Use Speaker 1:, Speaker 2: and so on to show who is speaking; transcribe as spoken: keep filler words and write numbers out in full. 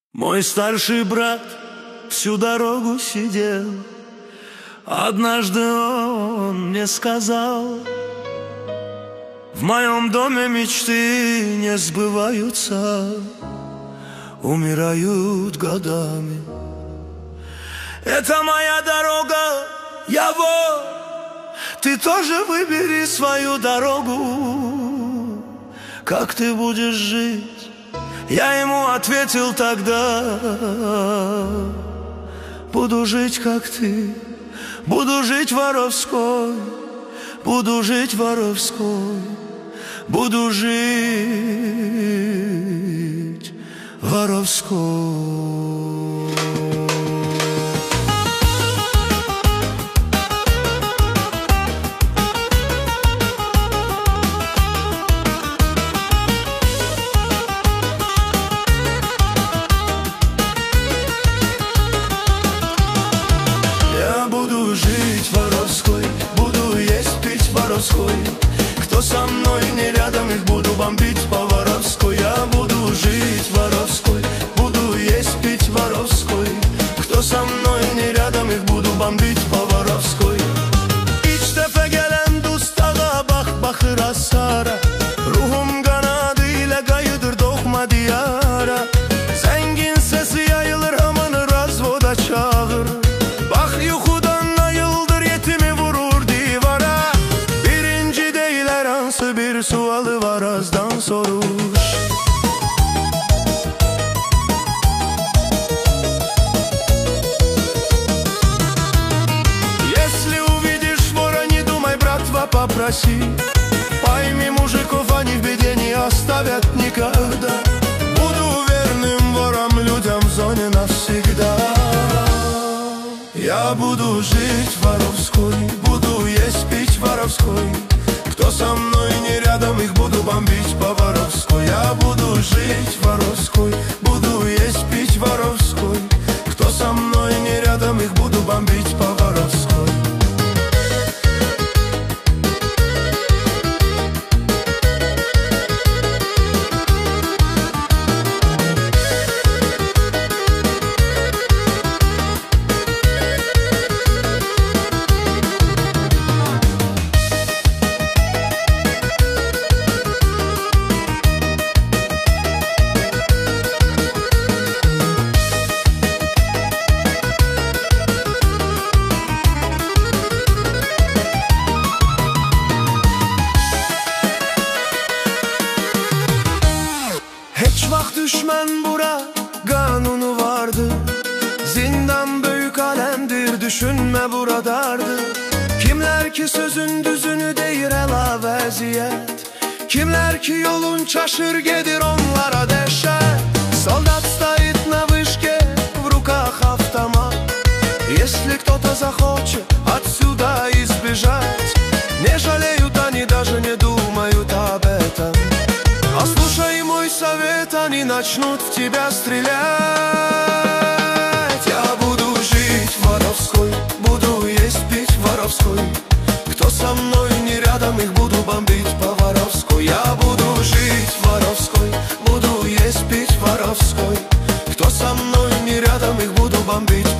Speaker 1: Мой старший брат всю дорогу сидел. Однажды он мне сказал: в моем доме мечты не сбываются, умирают годами. Это моя дорога, я вот, ты тоже выбери свою дорогу. Как ты будешь жить? Я ему ответил тогда: буду жить, как ты, буду жить воровской, буду жить воровской, буду жить воровской. Кто со мной не рядом, их буду бомбить по-воровской. Я буду жить воровской, буду есть, пить воровской. Кто со мной не rядом, их буду бомбить по-воровской. İlk defa gelen dustağa bak bakır asara. Ruhum kanadıyla kayıdır dokma diyara. Zengin sesi yayılır hamını razvoda çağır. Bak yuhudan ayıldır yetimi vurur divara. Birinci değil her ansı bir sualı var azdan soruş. Попроси, пойми мужиков, они в беде не оставят никогда. Буду верным вором, людям в зоне навсегда. Я буду жить воровской, буду есть, пить воровской. Кто со мной не рядом, их буду бомбить по-воровской. Я буду жить воровской, буду есть, пить воровской. Кто со мной не рядом, их буду бомбить по-воровской. Vaxt düşmən bura kanunu vardı. Zindan büyük alemdir, düşünme buradadır. Kimler ki sözün düzünü deyir əla vəziyyət. Kimler ki yolun çaşır gedir onlara dəhşət. Солдат стоит на вышке, в руках автомат. Если кто-то захочет отсюда избежать, не жалеют они, даже не думают об этом. А слушай мой совет, они начнут в тебя стрелять. Я буду жить воровской, буду есть, пить воровской. Кто со мной не рядом, их буду бомбить по-воровской. Я буду жить воровской, буду есть, пить воровской. Кто со мной не рядом, их буду бомбить